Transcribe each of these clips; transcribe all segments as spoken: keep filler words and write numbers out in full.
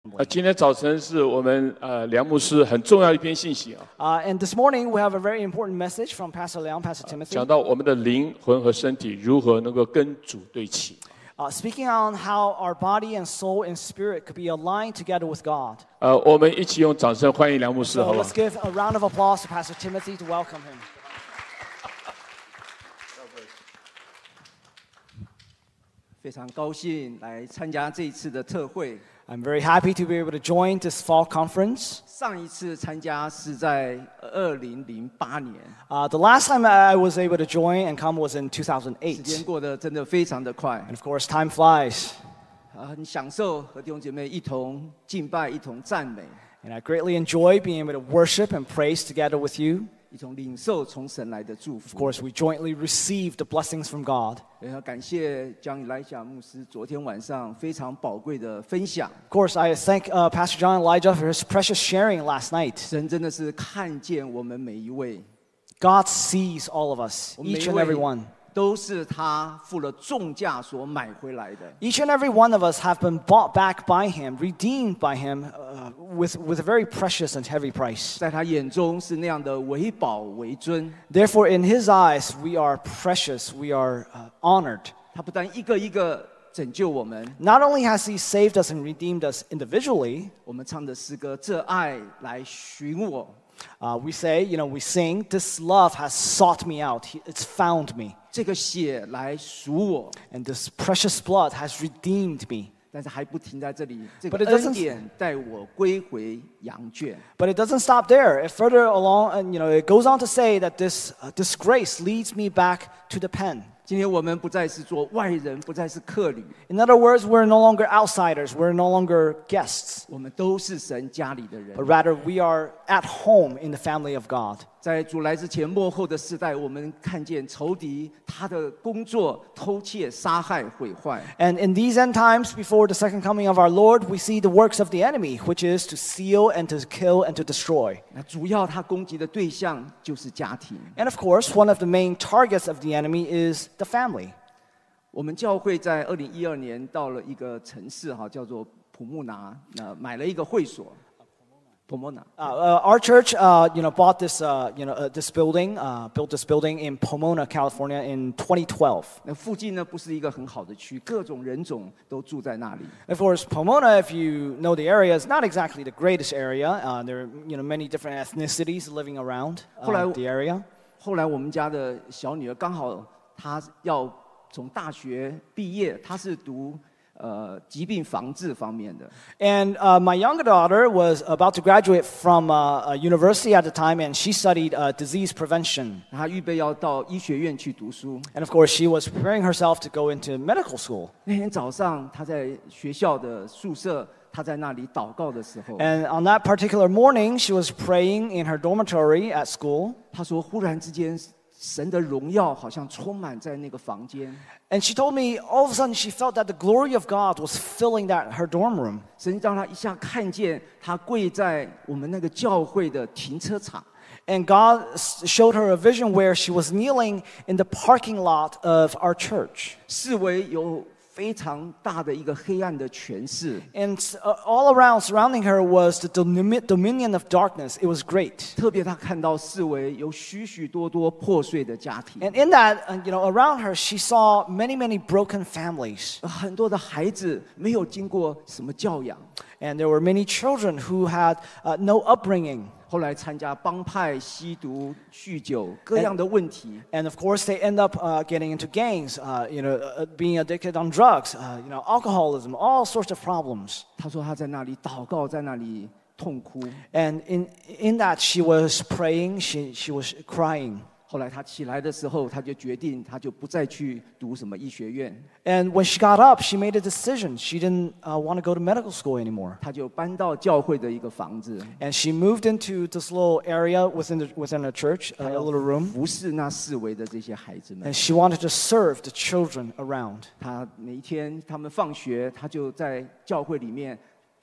呃，今天早晨是我们呃梁牧师很重要一篇信息啊。 Uh, and this morning we have a very important message from Pastor Leon, Pastor Timothy, 讲到我们的灵魂和身体如何能够跟主对齐。 uh, speaking on how our body and soul and spirit could be aligned together with God. 呃，我们一起用掌声欢迎梁牧师， So 好不 let's 好？ give a round of applause to Pastor Timothy to welcome him. 非常高兴来参加这一次的特会。 I'm very happy to be able to join this fall conference. 上一次参加是在二零零八年， Uh, the last time I was able to join and come was in two thousand 时间 eight. 过得真的非常的快， And of course, time flies. 啊，很享受和弟兄姐妹一同敬拜、一同赞美、 And I greatly enjoy being able to worship and praise together with you. 一同领受从神来的祝 Of 福。 course, we jointly receive the blessings from God. 也要感谢江以莱夏牧师昨天晚上非常宝贵的分享。 Of course, I thank uh, Pastor John Elijah for his precious sharing last night. 神真的是看见我们每一位， God sees all of us, 我们每 each 一 and 位 every one. 都是他付了重价所买回来的。 Each and every one of us have been bought back by him, redeemed by him uh, with, with a very precious and heavy price. 在他眼中是那样的为宝为尊。 Therefore, in his eyes, we are precious, we are uh, honored. 他不但一个一个拯救我们， Not only has he saved us and redeemed us individually, 我们唱的诗歌，这爱来寻我， uh, we say, you know, we sing, this love has sought me out, He- it's found me. 这个血来赎我。 And this precious blood has redeemed me. 但是还不停在这里，这 But 个 it doesn't- 恩典带我归回羊圈。 But it doesn't stop there. It further along, and you know, it goes on to say that this, uh, this grace leads me back to the pen. 今天我们不再是做外人，不再是客旅， In other words, we're no longer outsiders. We're no longer guests. 我们都是神家里的人 But。rather, we are at home in the family of God. 在主来之前末后的世代，我们看见仇敌他的工作偷窃、杀害、毁坏。 And in these end times, before the second coming of our Lord, we see the works of the enemy, which is to steal and to kill and to destroy. 那主要他攻击的对象就是家庭。 And of course, one of the main targets of the enemy is the family. 我们教会在二零一二年到了一个城市哈，叫做普木拿，那买了一个会所。普木拿， Uh, uh, our church, uh, you know, bought this, uh, you know, uh, this building, uh, built this building in Pomona, California, in twenty twelve. 那附近呢不是一个很好的区，各种人种都住在那里。 Of course, Pomona, if you know the area, is not exactly the greatest area. Uh, there are, you know, many different ethnicities living around uh, 后来- the area. 后来我们家的小女儿刚好她要从大学毕业，她是读呃疾病防治方面的。 And uh, my younger daughter was about to graduate from uh, a university at the time, and she studied uh, disease prevention. 她预备要到医学院去读书。 And of course, she was preparing herself to go into medical school. 那天早上，她在学校的宿舍，她在那里祷告的时候， And on that particular morning, she was praying in her dormitory at school. 她说忽然之间，神的荣耀好像充满在那个房间。 And she told me all of a sudden she felt that the glory of God was filling that her dorm room. 神让她一下看见她跪在我们那个教会的停车场。 And God s- showed her a vision where she was kneeling in the parking lot of our church. 视为有非常大的一个黑暗的权势， And s- uh, all around, surrounding her, was the domi- dominion of darkness. It was great. 特别她看到视为有许许多多破碎的家庭， And in that, uh, you know, around her, she saw many, many broken families. 很多的孩子没有经过什么教养， And there were many children who had uh, no upbringing. 后来参加帮派、吸毒、酗酒各样的问题， And of course, they end up uh, getting into gangs, uh, you know, uh, being addicted on drugs, uh, you know, alcoholism, all sorts of problems. 她说她在那里祷告，在那里痛哭。 And in, in that, she was praying, she, she was crying. 后来她起来的时候，她就决定，她就不再去读什么医学院， And when she got up, she made a decision. She didn't uh, want to go to medical school anymore. 她就搬到教会的一个房子， And she moved into this little area within the, within the church, uh, a little room. 服侍那四围的这些孩子们 And。she wanted to serve the children around. 她每一天他们放学，她就在教会里面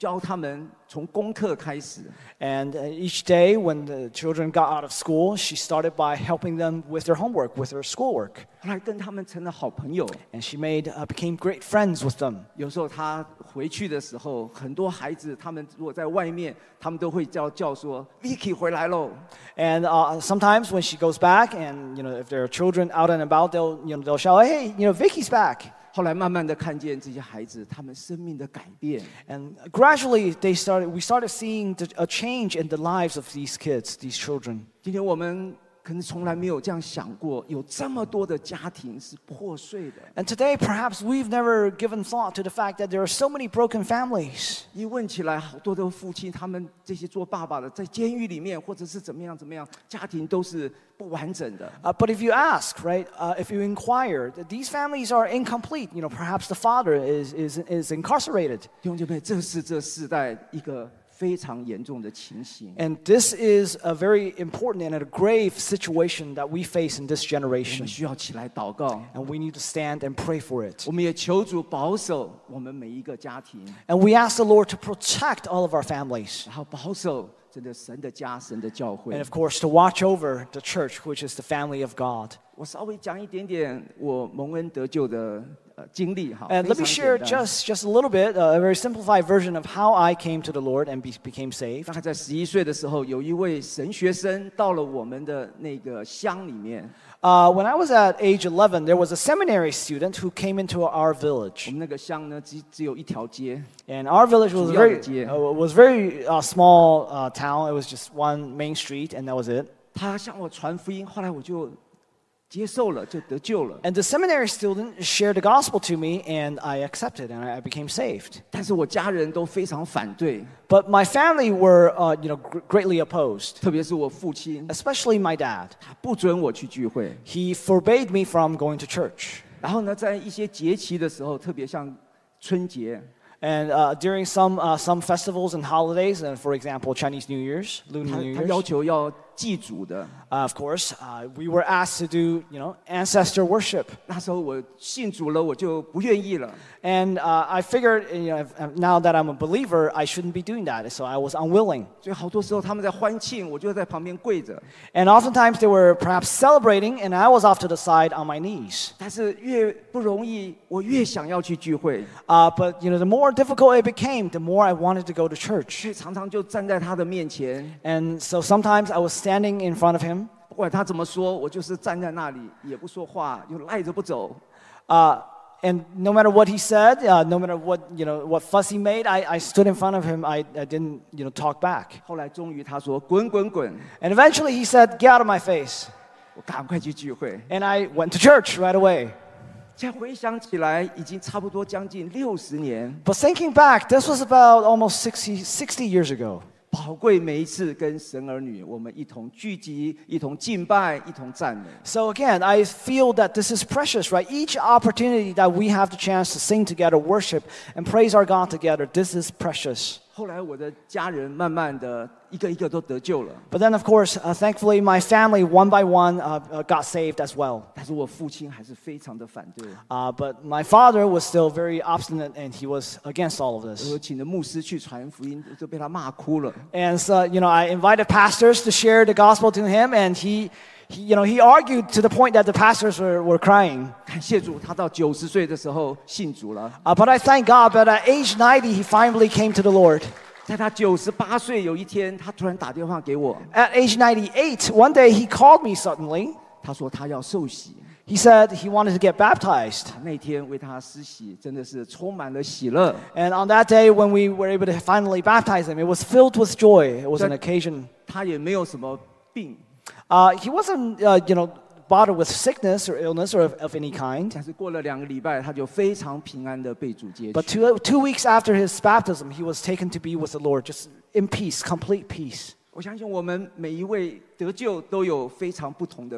教他们从功课开始。 And uh, each day when the children got out of school, she started by helping them with their homework, with their schoolwork. 后来跟他们成了好朋友。 And she made, uh, became great friends with them. 有时候他回去的时候，很多孩子他们如果在外面，他们都会叫叫说 Vicky 回来喽。 And uh, sometimes when she goes back, and you know, if there are children out and about, they'll you know they'll shout, "Hey, you know, Vicky's back!" 后来慢慢的看见这些孩子，他们生命的改变。 And gradually, they started. We started seeing the, a change in the lives of these kids, these children. 今天我们可能从来没有这样想过，有这么多的家庭是破碎的。 And today, perhaps we've never given thought to the fact that there are so many broken families. 一问起来，好多的父亲，他们这些做爸爸的，在监狱里面，或者是怎么样怎么样，家庭都是不完整的。 Uh, but if you ask, right, uh, if you inquire, that these families are incomplete. You know, perhaps the father is is is incarcerated. 弟兄姐妹，这是这世代一个非常严重的情形。 And this is a very important and a grave situation that we face in this 我 generation. 们需要起来祷告， And we need to stand and pray for it. 我们也求主保守我们每一个家庭， And we ask the Lord to protect all of our families. 然后保守真的神的家、神的教 And 会。 of course, to watch over the church, which is the family of God. 我稍微讲一点点我蒙恩得救的呃经历哈。 And 非 let me 常 share 简单 just, just a little bit, uh, a very simplified version of how I came to the Lord and be, became saved. 大概在十一岁的时候，有一位神学生到了我们的那个乡里面。 Uh, when I was at age eleven, there was a seminary student who came into our 我 village. 们那个乡呢，只只有一条街， And our village was 主要的 very, 街。 uh, was very uh, small uh, town. It was just one main street, and that was it. 他向我传福音，后来我就接受了，就得救了。 And the seminary student shared the gospel to me, and I accepted, and I I became saved. 但是我家人都非常反对， But my family were, uh, you know, gr- greatly opposed, 特别是我父亲， especially my dad. 他不准我去聚会。 He forbade me from going to church. 然后呢，在一些节期的时候，特别像春节， And uh, during some uh, some festivals and holidays, and for example, Chinese New Year's, 他 Lunar New 他要 Year's, 求要祭祖的。 uh, of course, uh, we were asked to do, you know, ancestor worship. 那时候我信主了，我就不愿意了。 And uh, I figured, you know, if, uh, now that I'm a believer, I shouldn't be doing that. So I was unwilling. 所以好多时候他们在欢庆，我就在旁边跪着。 And oftentimes they were perhaps celebrating, and I was off to the side on my knees. 但是越不容易，我越想要去聚会， Uh, but you know, the more difficult it became, the more I wanted to go to 所 church. 以常常就站在他的面前， And so sometimes I was standing in front of him. 不管他怎么说，我就是站在那里，也不说话，又赖着不走。 Uh, and no matter what he said, uh, no matter what you know, what fuss he made, I, I stood in front of him. I, I didn't you know talk back. 后来终于他说：“滚滚滚 And eventually he said, "Get out of my face." ！” 我赶快去聚会。 And I went to church right away. 现在回想起来，已经差不多将近六十年。 But thinking back, this was about almost sixty, sixty years ago. 宝贵每一次跟神儿女，我们一同聚集，一同敬拜，一同赞美。 So again, I feel that this is precious, right? Each opportunity that we have the chance to sing together, worship, and praise our God together, this is precious. 后来我的家人慢慢的一个一个都得救了， But then, of course, uh, thankfully, my family, one by one, uh, uh, got saved as well. 但是我父亲还是非常的反对。 Uh, but my father was still very obstinate, and he was against all of 我 this. 请了牧师去传福音，就被他骂哭了。 And so, you know, I invited pastors to share the gospel to him, and he, he you know, he argued to the point that the pastors were, were crying. 感谢主，他到九十岁的时候信主了。 Uh, but I thank God that at age ninety, he finally came to the Lord. 在他九十八岁有一天，他突然打电话给我， At age ninety-eight, one day he called me suddenly. 他说他要受洗。 He said he wanted to get baptized. 那天为他施洗，真的是充满了喜乐。 And on that day, when we were able to finally baptize him, it was filled with joy. It was an occasion. 他也没有什么病， Uh, he wasn't, uh, you know, bothered with sickness or illness or of, of any kind. 但是过了两个礼拜，他就非常平安的被主接 But 去。 two, two weeks after his baptism, he was taken to be with the Lord, just in peace, complete peace. 我相信我们每一位得救都有非常不同的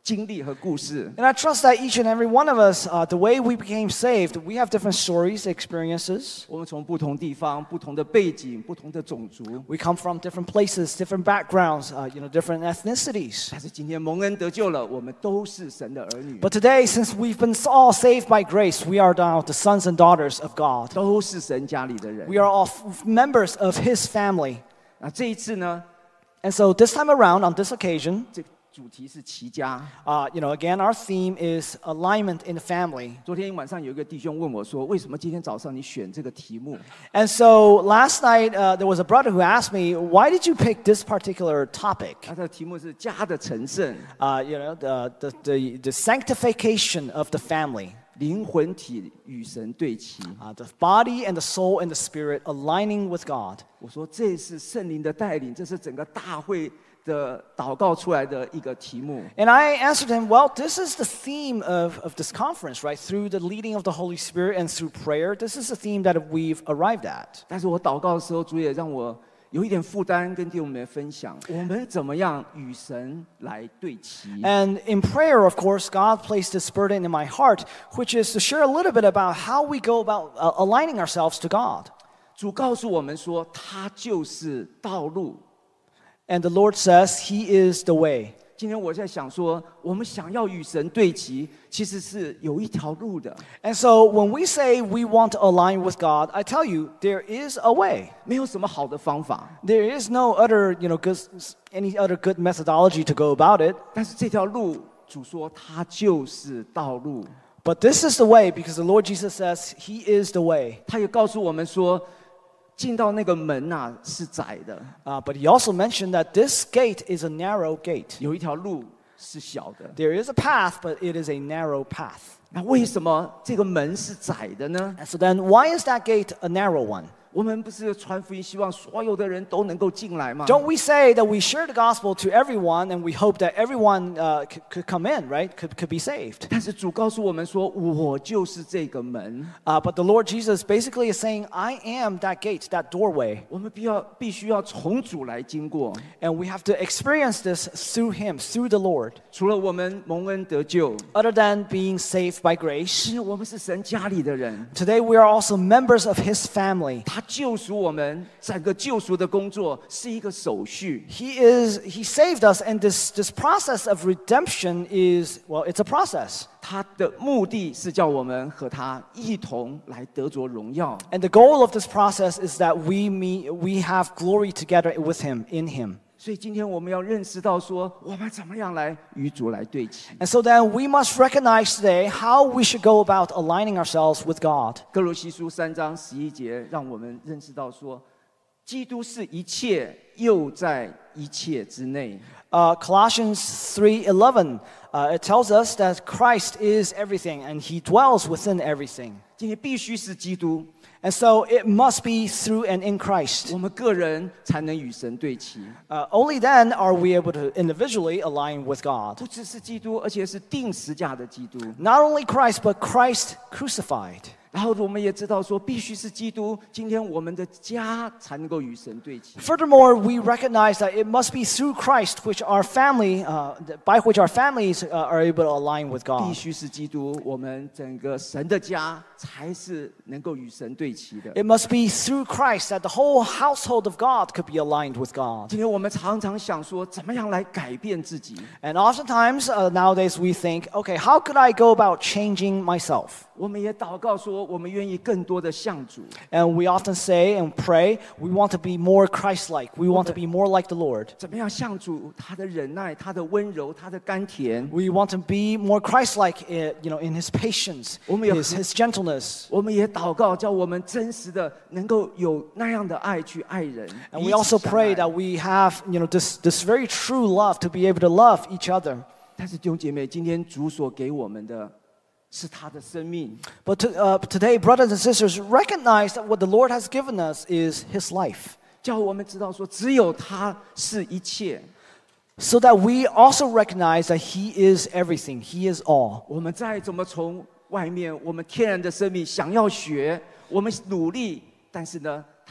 经历和故事。 And I trust that each and every one of us, uh, the way we became saved, we have different stories, experiences. 我们从不同地方、不同的背景、不同的种族， We come from different places, different backgrounds, uh, you know, different ethnicities. 但是今天蒙恩得救了，我们都是神的儿女， But today, since we've been all saved by grace, we are now the sons and daughters of God. 都是神家里的人。 We are all f- members of His family. 那这一次呢， And so this time around, on this occasion, 这主题是齐家。 uh, you know, again, our theme is alignment in the family. 昨天晚上有一个弟兄问我说：“为什么今天早上你选这个题目 And so last night, uh, there was a brother who asked me, why did you pick this particular？” topic? 他的题目是家的成圣， Uh, you know, the, the, the, the sanctification of the family. 灵魂体与神对齐。 Uh, the body and the soul and the spirit aligning with God. 我说这是圣灵的带领，这是整个大会的祷告出来的一个题目。 And I answered him, well, this is the theme of, of this conference, right? Through the leading of the Holy Spirit and through prayer, this is the theme that we've arrived at. 但是我祷告的时候，主也让我有一点负担，跟弟兄们分享，我们怎么样与神来对齐。 And in prayer, of course, God placed this burden in my heart, which is to share a little bit about how we go about uh, aligning ourselves to God. 主告诉我们说，他就是道路。 And the Lord says, He is the way. 今天我在想说，我们想要与神对齐，其实是有一条路的， And so when we say we want to align with God, I tell you, there is a way. 没有什么好的方法。 There is no other, you know, good, any other good methodology to go about it. 但是这条路，主说它就是道路。 But this is the way because the Lord Jesus says He is the way. 他也告诉我们说，进到那个门呐、啊、是窄的， Uh, but He also mentioned that this gate is a narrow gate. 有一条路是小的。 There is a path, but it is a narrow path. 那为什么这个门是窄的呢？ And so then, why is that gate a narrow one? 我们不是传福音，希望所有的人都能够进来吗？ Don't we say that we share the gospel to everyone and we hope that everyone uh, c- could come in, right? Could, could be saved. 但是主告诉我们说，我就是这个门。 Uh, but the Lord Jesus basically is saying, I am that gate, that doorway. 我们必要必须要从主来经过。 And we have to experience this through Him, through the Lord. 除了我们蒙恩得救， Other than being saved by grace, 因为我们是神家里的人， today we are also members of His family. 他救赎我们，整个救赎的工作是一个手续。 He is, He saved us, and this, this process of redemption is, well, it's a process. 他的目的是叫我们和他一同来得着荣耀。 And the goal of this process is that we meet, we have glory together with Him, in Him. 所以今天我们要认识到说，我们怎么样来与主来对齐。 And so then we must recognize today how we should go about aligning ourselves with God. 哥罗西书三章十一节，让我们认识到说，基督是一切，又在一切之内。 Uh, Colossians three eleven, uh, it tells us that Christ is everything and He dwells within everything. 今天必须是基督， And so it must be through and in Christ. 我们个人才能与神对齐。 Uh, only then are we able to individually align with God. 不只是基督，而且是定时价的基督。 Not only Christ, but Christ crucified. 然后我们也知道说，必须是基督，今天我们的家才能够与神对齐。 Furthermore, we recognize that it must be through Christ which our family, uh, by which our families uh, are able to align with 必 God. 须是基督，我们整个神的家才是能够与神对齐的。 It must be through Christ that the whole household of God could be aligned with God. 今天我们常常想说，怎么样来改变自己？ And oftentimes, uh, nowadays, we think, okay, how could I go about changing myself? 我们也祷告说，我们愿意更多的向主。 And we often say and pray, we want to be more Christ-like. We want to be more like the Lord. 怎么样向主？他的忍耐，他的温柔，他的甘甜。 We want to be more Christ-like, uh, you know, in His patience, 我们也- His, His gentleness. 我们也祷告，叫我们真实的能够有那样的爱去爱人。 And 彼 we 此 also 相 pray 爱 that we have, you know, this, this very true love to be able to love each other. 但是弟兄姐妹，今天主所给我们的是他的生命， But to, uh, today, brothers and sisters, recognize that what the Lord has given us is His life, 叫我们知道说，只有他是一切。 so that we also recognize that He is everything, He is all. 我们再怎么从外面我们天然的生命想要学，我们努力，但是呢，他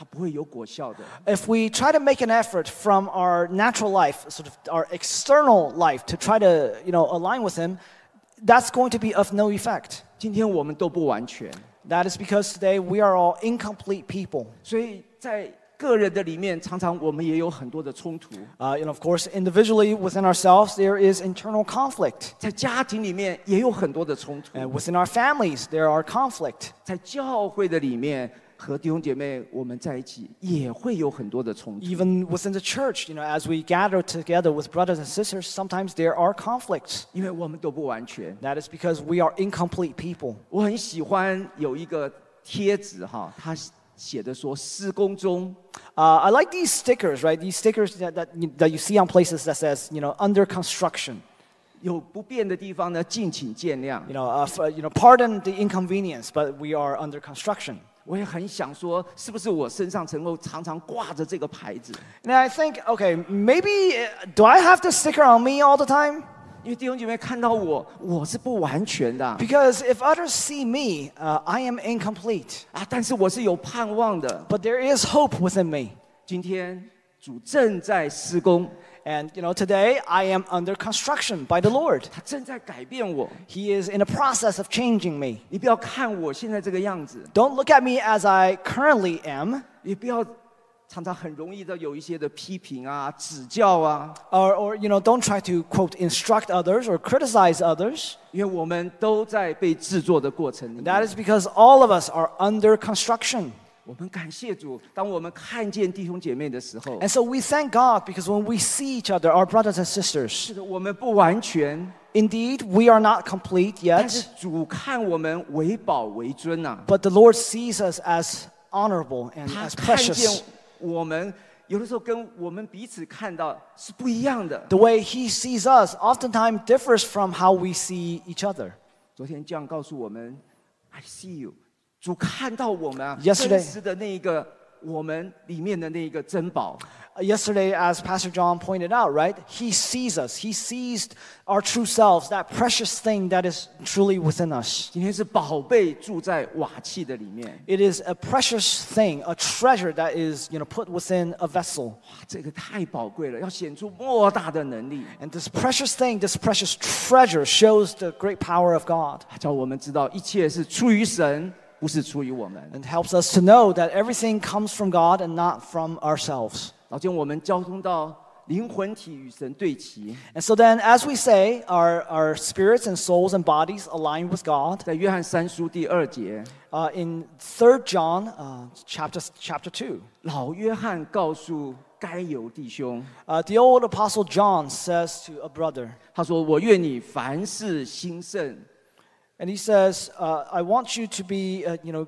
它不会有果效的。 If we try to make an effort from our natural life, sort of our external life, to try to, you know, align with Him, that's going to be of no effect. 今天我们都不完全， That is because today we are all incomplete people. 所以在个人的里面，常常我们也有很多的冲突。 Uh, you know, of course, individually within ourselves, there is internal conflict. 在家庭里面也有很多的冲突， And within our families, there are conflict. 在教会的里面和弟兄姐妹我们在一起也会有很多的冲突。 Even within the church, you know, as we gather together with brothers and sisters, sometimes there are conflicts. 因为我们都不完全。 That is because we are incomplete people. 我很喜欢有一个贴纸哈，它写的说施工中。 Uh, I like these stickers, right? These stickers that, that, you, that you see on places that says, you know, under construction. 有不便的地方呢，敬请见谅。 You know, uh, f- you know, pardon the inconvenience, but we are under construction. 我也很想说，是不是我身上能够常常挂着这个牌子？ And I think, okay, maybe, uh, do I have this sticker on me all the time? 因为弟兄姐妹看到我，我是不完全的啊， Because if others see me, uh, I am incomplete. 啊但是我是有盼望的。 But there is hope within me. 今天主正在施工， And, you know, today I am under construction by the Lord. 他正在改变我。 He is in a process of changing me. 你不要看我现在这个样子， Don't look at me as I currently am, 也不要常常很容易的有一些的批评啊、指教啊， or, or, you know, don't try to, quote, instruct others or criticize others. 因为我们都在被制作的过程里 That 面。 is because all of us are under construction. 我们感谢主，当我们看见弟兄姐妹的时候， And so we thank God because when we see each other, our brothers and sisters, 是的，我们不完全， indeed, we are not complete 但是 yet, 主看我们为宝为尊呐、啊。 but the Lord sees us as honorable and 他 as 看见 precious. 我们，有的时候跟我们彼此看到是不一样的。 The way He sees us oftentimes differs from how we see each other. 昨天这样告诉我们 ，I see you， 主看到我们啊， Yesterday 真实的那一个我们里面的那一个珍宝。 Uh, Yesterday, as Pastor John pointed out, right, He sees us. He sees our true selves, that precious thing that is truly within us. 今天是宝贝住在瓦器的里面， It is a precious thing, a treasure that is, you know, put within a vessel. 哇，这个太宝贵了，要显出莫大的能力， And this precious thing, this precious treasure shows the great power of God 叫我们知道一切是出于神，不是出于我们。 and helps us to know that everything comes from God and not from ourselves. 早间我们交通到灵魂体与神对齐， And so then, as we say, our, our spirits and souls and bodies align with God. 在约翰三书第二节， Uh, in Third John, uh, chapter, chapter two, 老约翰告诉该有弟兄， uh, the old apostle John says to a brother, 他说：“我愿你凡事兴盛， and he says, uh, I want you to be, uh, you know,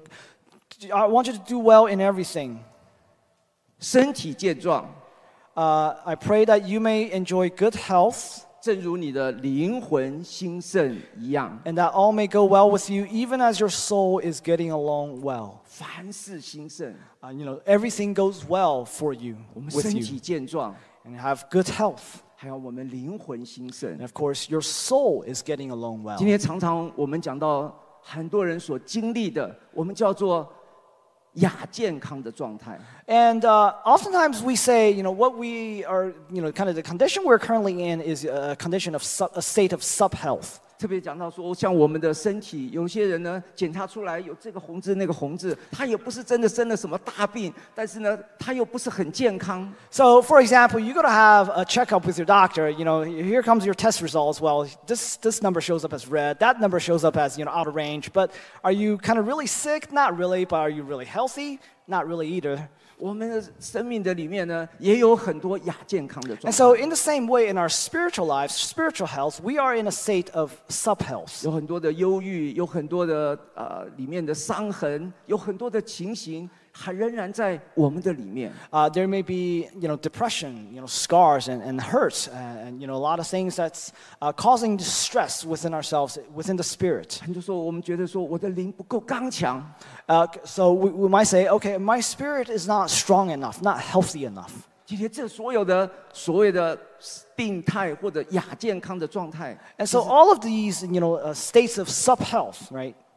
I want you to do well in everything. 身体健壮， Uh, I pray that you may enjoy good health 正如你的灵魂兴盛一样。 and that all may go well with you, even as your soul is getting along well. 凡事兴盛， Uh, you know, everything goes well for you, 我们 with 身 you, 体健壮， and have good health. 还有我们灵魂兴盛 And。of course, your soul is getting along well. 今天常常我们讲到很多人所经历的，我们叫做亚健康的状态。 And uh, oftentimes we say, you know, what we are, you know, kind of the condition we're currently in is a condition of sub, a state of sub-health. 特别讲到说，像我们的身体，有些人呢检查出来有这个红字那个红字，他也不是真的生了什么大病，但是呢，他又不是很健康。 So, for example, you go to have a checkup with your doctor. You know, here comes your test results. Well, this this number shows up as red. That number shows up as, you know, out of range. But are you kind of really sick? Not really. But are you really healthy? Not really either. 我们的生命的里面呢，也有很多亚健康的状 And 态， so, in the same way, in our spiritual lives, spiritual health, we are in a state of sub-health. 有很多的忧郁，有很多的呃里面的伤痕，有很多的情形，还仍然在我们的里面。 Uh, there may be, you know, depression, you know, scars and, and hurts, and, and, you know, a lot of things that's uh, causing distress within ourselves, within the spirit. 很多时候我们觉得说我的灵不够刚强， Uh, so we, we might say, okay, my spirit is not strong enough, not healthy enough. 今天这所有的所谓的病态或者亚健康的状态， And so all of these, you know, uh, states of sub-health, right?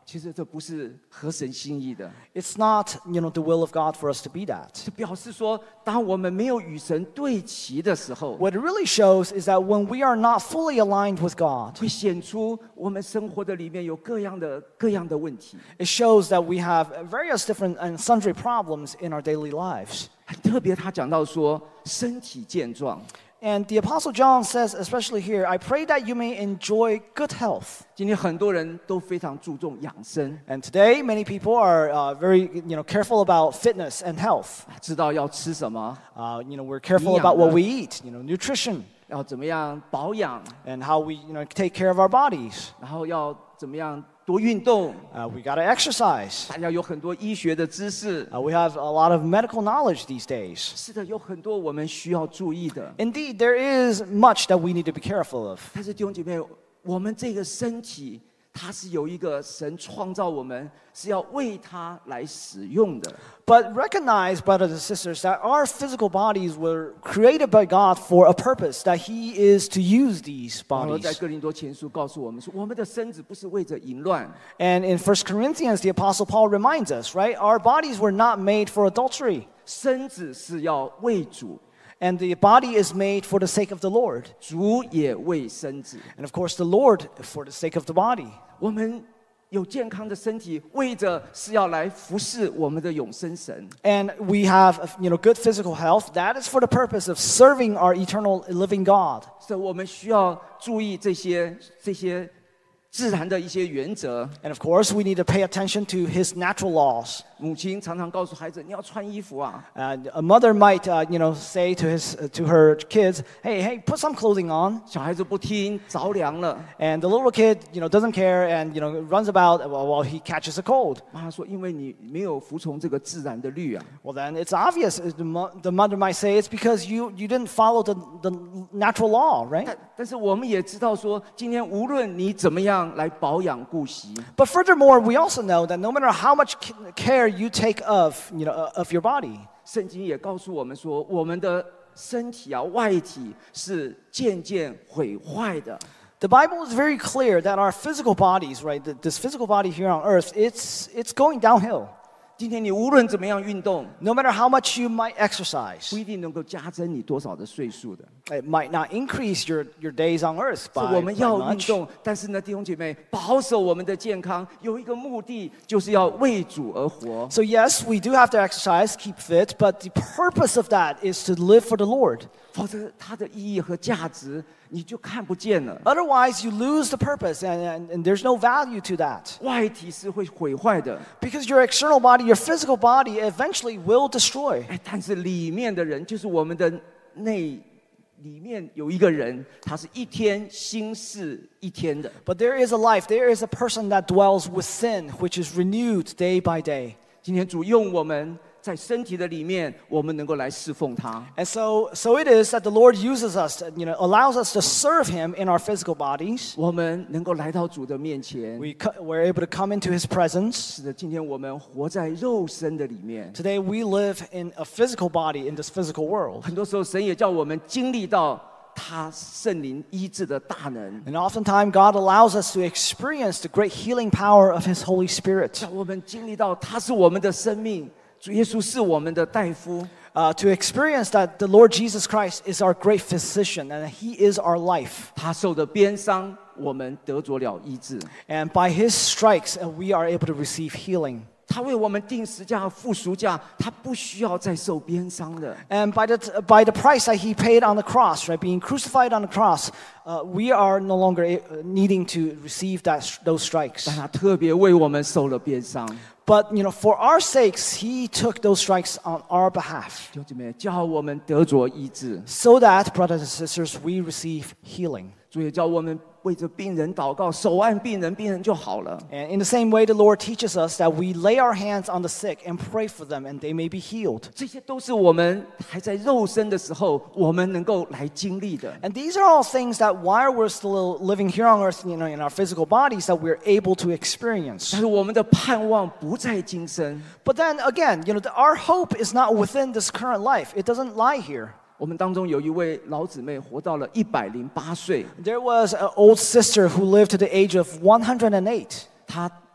其实这不是合神心意的。 It's not, you know, the will of God for us to be that. 这表示说，当我们没有与神对齐的时候， What it really shows is that when we are not fully aligned with God, 会显出我们生活的里面有各样的各样的问题。 it shows that we have various different and sundry problems in our daily lives. 很特别，他讲到说身体健壮。 And the Apostle John says, especially here, I pray that you may enjoy good health. 今天很多人都非常注重养生， And today, many people are uh, very, you know, careful about fitness and health. 知道要吃什么， Uh, you know, we're careful about what we eat, you know, nutrition, 要怎么样保养， and how we, you know, take care of our bodies. 然后要怎么样多运动。 Uh, we got to exercise. 大家有很多医学的知识， Uh, we have a lot of medical knowledge these days. 是的，有很多我们需要注意的。 Indeed, there is much that we need to be careful of. 但是弟兄姐妹，我们这个身体，它是有一个神创造我们，是要为它来使用的。 But recognize, brothers and sisters, that our physical bodies were created by God for a purpose, that He is to use these 保罗在 bodies. 哥林多前书告诉我们说，我们的身子不是为着淫乱， And in First Corinthians, the Apostle Paul reminds us, right? Our bodies were not made for adultery, 身子是要为主， and the body is made for the sake of the Lord. 主也为身子。 And of course, the Lord for the sake of the body. 我们有健康的身体，为着是要来服侍我们的永生神。 And we have, you know, good physical health. That is for the purpose of serving our eternal living God. 所以我们需要注意这些这些自然的一些原则。 And of course, we need to pay attention to His natural laws. 母亲常常告诉孩子：“你要穿衣服啊。” Uh, a mother might, uh, you know, say to his uh, to her kids, "Hey, hey, put some clothing on." 小孩子不听，着凉了。 And the little kid, you know, doesn't care and you know runs about while, while he catches a cold. 妈妈说：“因为你没有服从这个自然的律啊。 Well, then it's obvious. The, mo- the mother might say it's because you you didn't follow the the natural law, right? 但”但是我们也知道说，今天无论你怎么样来保养顾惜， But furthermore, we also know that no matter how much c- care you take of you know uh, of your body, 圣经也告诉我们说，我们的身体啊，外体是渐渐毁坏的。 the Bible is very clear that our physical bodies, right, th- this physical body here on earth, it's it's going downhill. 今天你无论怎么样运动， No matter how much you might exercise, 不一定能够加增你多少的岁数的。 it might not increase your, your days on earth 所 by, 以我们 by 要运 much. 动，但是呢，弟兄姐妹，保守我们的健康有一个目的，就是要为主而活。 So yes, we do have to exercise, keep fit, but the purpose of that is to live for the Lord. 否则它的意义和价值你就看不见了。 Otherwise, you lose the purpose, and, and, and there's no value to that. 外体是会毁坏的， Because your external body, your physical body, eventually will destroy. 哎，但是里面的人，就是我们的内里面有一个人，他是一天心事一天的。 But there is a life, there is a person that dwells within, which is renewed day by day. 今天主用我们在身体的里面，我们能够来侍奉他。 And so, so it is that the Lord uses us, you know, allows us to serve Him in our physical bodies. 我们能够来到主的面前。 We co- we're able to come into His presence. 是的，今天我们活在肉身的里面， Today, we live in a physical body in this physical world. 很多时候神也叫我们经历到他圣灵医治的大能， And oftentimes, God allows us to experience the great healing power of His Holy Spirit, 让我们经历到他是我们的生命，主耶稣是我们的大夫。 uh, to experience that the Lord Jesus Christ is our great physician and He is our life. 他受的鞭伤，我们得着了医治。 And by His stripes, uh, we are able to receive healing. 他为我们定十架、付赎价，他不需要再受鞭伤的。 And by the, by the price that He paid on the cross, right, being crucified on the cross, uh, we are no longer a- needing to receive that, those strikes. 但他特别为我们受了鞭伤。 But, you know, for our sakes, He took those strikes on our behalf, 弟兄姐妹，叫我们得着医治。 so that, brothers and sisters, we receive healing. 主也叫我们为着病人祷告，手按病人，病人就好了。 And in the same way, the Lord teaches us that we lay our hands on the sick and pray for them, and they may be healed. 这些都是我们还在肉身的时候，我们能够来经历的。 And these are all things that while we're still living here on earth, you know, in our physical bodies, that we're able to experience. 但是我们的盼望不在今生。 But then again, you know, the, our hope is not within this current life. It doesn't lie here. 我们当中有一位老姊妹活到了一百零八岁， There was an old sister who lived to the age of one hundred eight. 她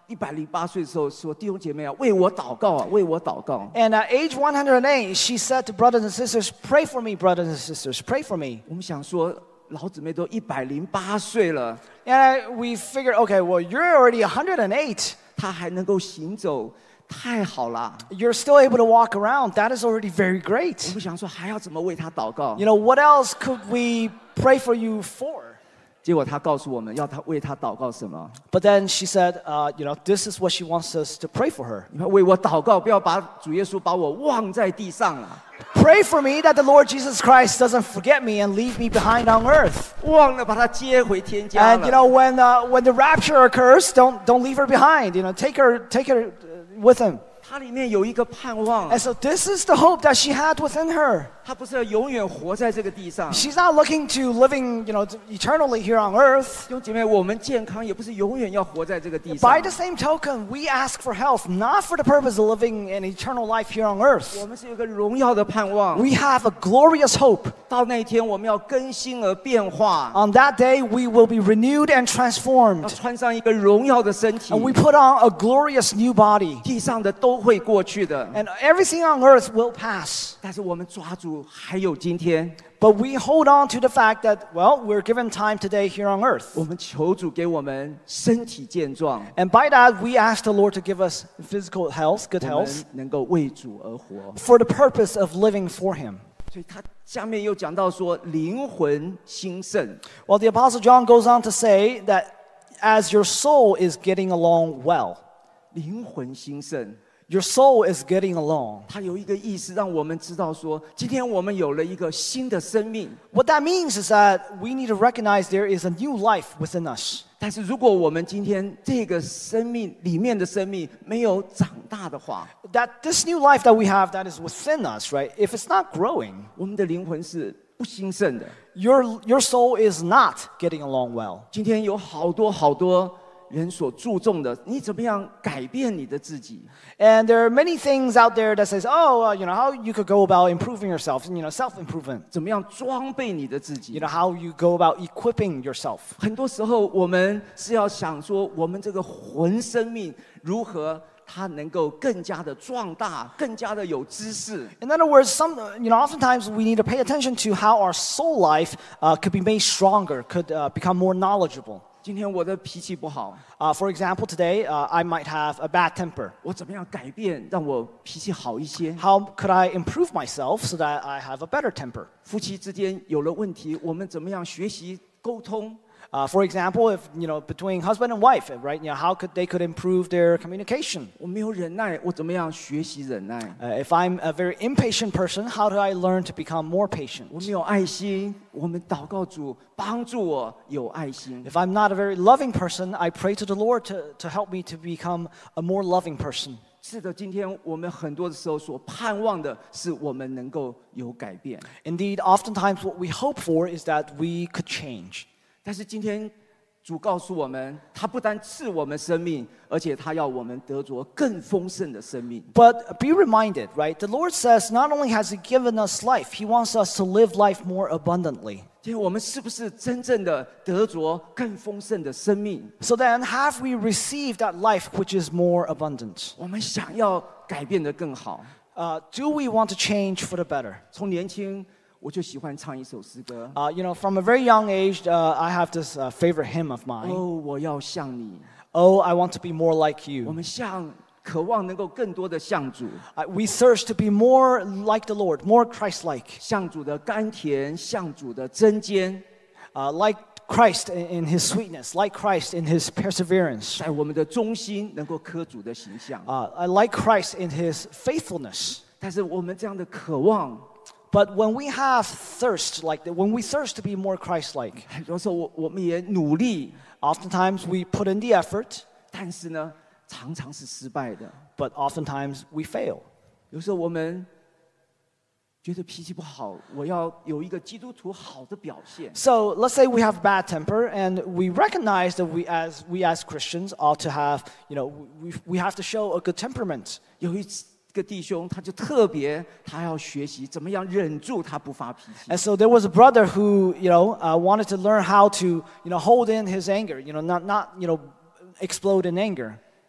一百零八岁的时候说：“弟兄姐妹啊，为我祷告啊，为我祷告。” And at age one hundred eight, she said to brothers and sisters, "Pray for me, brothers and sisters. Pray for me." 我们想说，老姊妹都一百零八岁了， And we figured, okay, well, you're already one hundred eight. 她还能够行走，太好了。 You're still able to walk around. That is already very 我 great. 们想说，还要怎么为她祷告？ You know, what else could we pray for you for? 结果她告诉我们要她为她祷告什么？ But then she said, uh, you know, this is what she wants us to pray for her. 你要为我祷告，不要把主耶稣把我忘在地上了， Pray for me that the Lord Jesus Christ doesn't forget me and leave me behind on earth. 忘了把她接回天家 And you know, 了。 when uh, when the rapture occurs, don't don't leave her behind. You know, take her take her uh, with him. 她里面有一个盼望， And so this is the hope that she had within her. 她不是要永远活在这个地上。 She's not looking to living, you know, eternally here on earth. 弟兄姐妹，我们健康也不是永远要活在这个地上。 By the same token, we ask for health, not for the purpose of living an eternal life here on earth. 我们是有个荣耀的盼望， We have a glorious hope. 到那一天我们要更新而变化， On that day, we will be renewed and 要 transformed. 穿上一个荣耀的身体 And，we put on a glorious new body. 地上的都会过去的， And everything on earth will pass. 但是我们抓住还有今天， But we hold on to the fact that, well, we're given time today here on earth. 我们求主给我们身体健壮， And by that, we ask the Lord to give us physical health, good 我 health, 们能够为主而活。 for the purpose of living for Him. 所以他下面又讲到说，灵魂兴盛。 Well, the Apostle John goes on to say that as your soul is getting along well, 灵魂兴盛， your soul is getting along. 它有一个意思，让我们知道说，今天我们有了一个新的生命。 What that means is that we need to recognize there is a new life within us. 但是如果我们今天这个生命里面的生命没有长大的话， That this new life that we have that is within us, right? If it's not growing, 我们的灵魂是不兴盛的。 your, your soul is not getting along well. 今天有好多好多人所注重的，你怎么样改变你的自己？ And there are many things out there that says, oh, uh, you know, how you could go about improving yourself, you know, self-improvement. 怎么样装备你的自 You 己？ know, how you go about equipping yourself. 很多时候我们是要想说，我们这个魂生命如何它能够更加的壮大，更加的有知识。 In other words, some, you know, oftentimes we need to pay attention to how our soul life uh, could be made stronger, could uh, become more knowledgeable. 今天我的脾气不好， Uh, for example, today uh, I might have a bad temper. 我怎么样改变，让我脾气好一些？ How could I improve myself so that I have a better temper? 夫妻之间有了问题，我们怎么样学习沟通？ Uh, for example, if you know between husband and wife, right? You know, how could they could improve their communication? 我没有忍耐，我怎么样学习忍耐？ Uh, if I'm a very impatient person, how do I learn to become more patient? 我没有爱心，我们祷告主帮助我有爱心。 If I'm not a very loving person, I pray to the Lord to, to help me to become a more loving person. 是的，今天我们很多的时候所盼望的是我们能够有改变， Indeed, oftentimes what we hope for is that we could change. 但是今天主告诉我们，他不单赐我们生命，而且他要我们得着更丰盛的生命。 But be reminded, right? The Lord says not only has He given us life, He wants us to live life more abundantly. 今天我们是不是真正的得着更丰盛的生命？ So then, have we received that life which is more abundant? 我们想要改变得更好。 Uh, do we want to change for the better? 从年轻我就喜欢唱一首诗歌。 Uh, you know, from a very young age, uh, I have this uh, favorite hymn of 哦， mine. 我要像你。 Oh, I want to be more like 我 you. 们向渴望能够更多的向主， Uh, we search to be more like the Lord, more Christ-like, 向主的甘甜，向主的真坚， uh, like Christ in, in His sweetness, like Christ in His perseverance. 在我们的中心能够刻主的形象。 Uh, I like Christ in His faithfulness. 但是我们这样的渴望， But when we have thirst like that, when we thirst to be more Christ-like, 很多时候我我们也努力， oftentimes we put in the effort, 但是呢，常常是失败的。 but oftentimes we fail. 有时候我们觉得脾气不好，我要有一个基督徒好的表现。 So let's say we have bad temper, and we recognize that we as we as Christians ought to have, you know, we, we have to show a good temperament. 有一个弟兄，他就特别，他要学习怎么样忍住他不发脾气。 And so there was a brother who, you know, uh, wanted to learn how to, you know, hold in his anger, you know, not not, you know, explode in anger.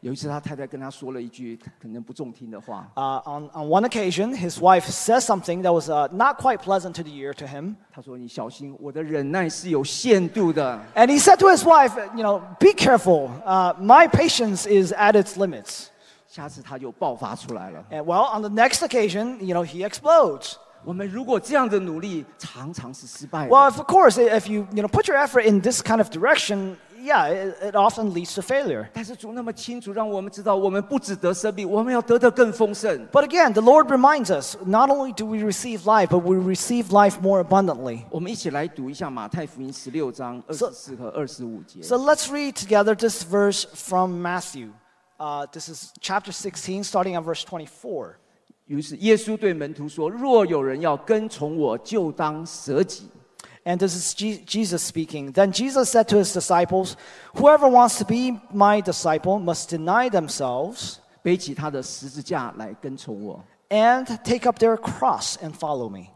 有一次，他太太跟他说了一句可能不中听的话。 Uh, on, on one occasion, his wife says something that was uh, not quite pleasant to the ear to him. 他说：“你小心，我的忍耐是有限度的。” And he said to his wife, you know, be careful. Uh, my patience is at its limits. 下次他就爆发出来了。 And well, on the next occasion, you know, he explodes. 我们如果这样的努力，常常是失败的。 Well, of course, if you, you know, put your effort in this kind of direction, yeah, it, it often leads to failure. 但是主那么清楚，让我们知道，我们不只得生命，我们要得的更丰盛。 But again, the Lord reminds us, not only do we receive life, but we receive life more abundantly. 我们一起来读一下马太福音十六章二十四和二十五节。 So let's read together this verse from Matthew. Uh, this is chapter sixteen, starting at verse twenty-four. 于是耶稣对门徒说：“若有人要跟从我，就当舍己。” And this is Je- Jesus speaking. Then Jesus said to his disciples, "Whoever wants to be my disciple must deny themselves 背起他的十字架来跟从我， and take up their cross and follow me.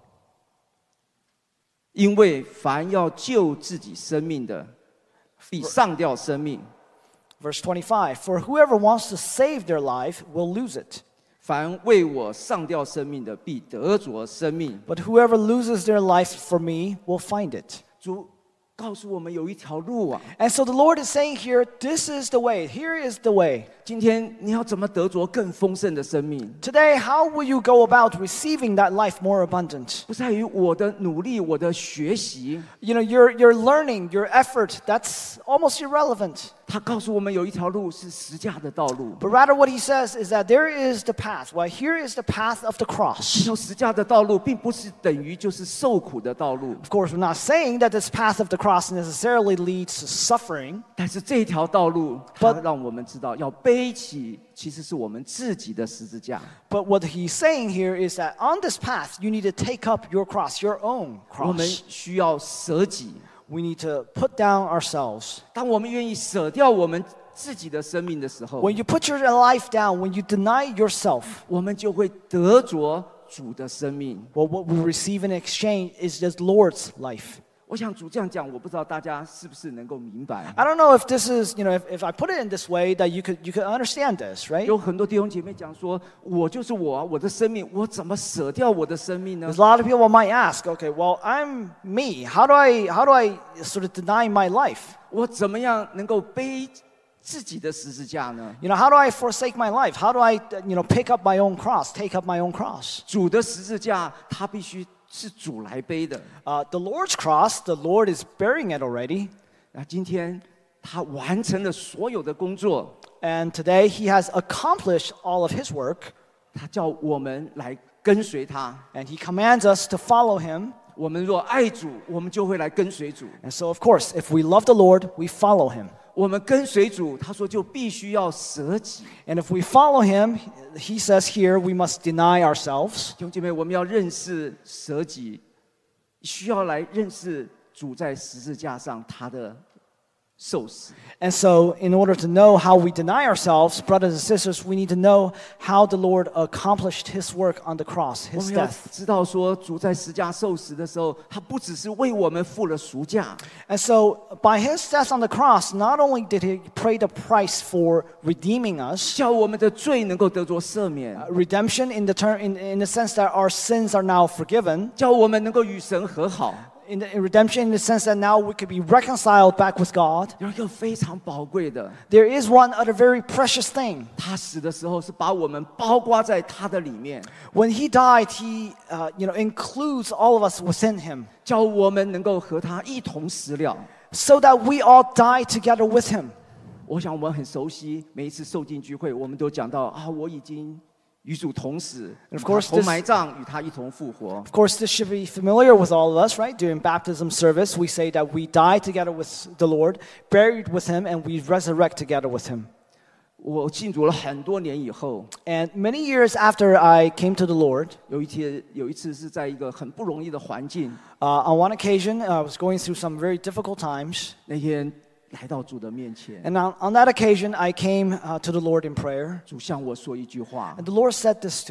因为凡要救自己生命的，必丧掉生命； Verse twenty-five, "For whoever wants to save their life will lose it. 凡为我丧掉生命的，必得着生命。” But whoever loses their life for me will find it. 主告诉我们有一条路啊！ And so the Lord is saying here, this is the way. Here is the way. 今天你要怎么得着更丰盛的生命？ Today, how will you go about receiving that life more abundant? 不在于我的努力，我的学习。 You know, your, your learning, your effort, that's almost irrelevant. 他告诉我们有一条路是十架的道路。 But rather what he says is that there is the path. Well, here is the path of the 这 cross. 条十架的道路，并不是等于就是受苦的道路， Of course, we're not saying that this path of the cross necessarily leads to suffering. 但是这条道路，它 But- 让我们知道要背起，其实是我们自己的十字架。 But what he's saying here is that on this path, you need to take up your cross, your own 我们 cross. 需要舍己。 We need to put down ourselves. 当我们愿意舍掉我们自己的生命的时候， When you put your life down, when you deny yourself, 我们就会得着主的生命。 well, what we receive in exchange is just Lord's life. 我想主这样讲，我不知道大家是不是能够明白。 I don't know if this is, you know, if, if I put it in this way that you could you could understand this, right? 有很多弟兄姐妹讲说，我就是我啊，我的生命，我怎么舍掉我的生命呢 Because？ a lot of people might ask, okay, well, I'm me. How do I how do I sort of deny my life? 我怎么样能够背自己的十字架呢？ You know, how do I forsake my life? How do I, you know, pick up my own cross, take up my own cross? 主的十字架，它必须是主来背的。 Uh, the Lord's cross, the Lord is bearing it already. 那今天他完成了所有的工作， And today he has accomplished all of his work. 他叫我们来跟随他。 And he commands us to follow him. 我们若爱主，我们就会来跟随主。 And so, of course, if we love the Lord, we follow him. 我们跟随主，他说就必须要舍己。 And if we follow him, he says here, we must deny ourselves. 弟兄姐妹，我们要认识舍己，需要来认识主在十字架上他的受死。 And so, in order to know how we deny ourselves, brothers and sisters, we need to know how the Lord accomplished his work on the cross, 我 his 们要 death. 知道说，主在十架受死的时候，他不只是为我们付了赎价， And so, by his death on the cross, not only did he pay the price for redeeming us, 叫我们的罪能够得着赦免， uh, redemption in the term, in, in the sense that our sins are now forgiven, 叫我们能够与神和好。 in, the, in redemption in the sense that now we could be reconciled back with God. 有一个非常宝贵的， There is one other very precious thing. 他死的时候是把我们包括在他的里面， When he died, he, uh, you know, includes all of us within him, 叫我们能够和他一同死了。 so that we all die together with him. 我想我们很熟悉，每一次受尽聚会，我们都讲到啊，我已经与主同死， And 与 of 他 course 同 this- 埋葬，与他一同复活。 Of course, this should be familiar with all of us, right? During baptism service, we say that we die together with the Lord, buried with him, and we resurrect together with him. 我信主了很多年以后， And many years after I came to the Lord, 有一天有一次是在一个很不容易的环境， uh, on one occasion, I was going through some very difficult times. 那天来到主的面前， And on, on that occasion, I came uh, to the Lord in prayer. 主向我说一句话 And the Lord said this to me.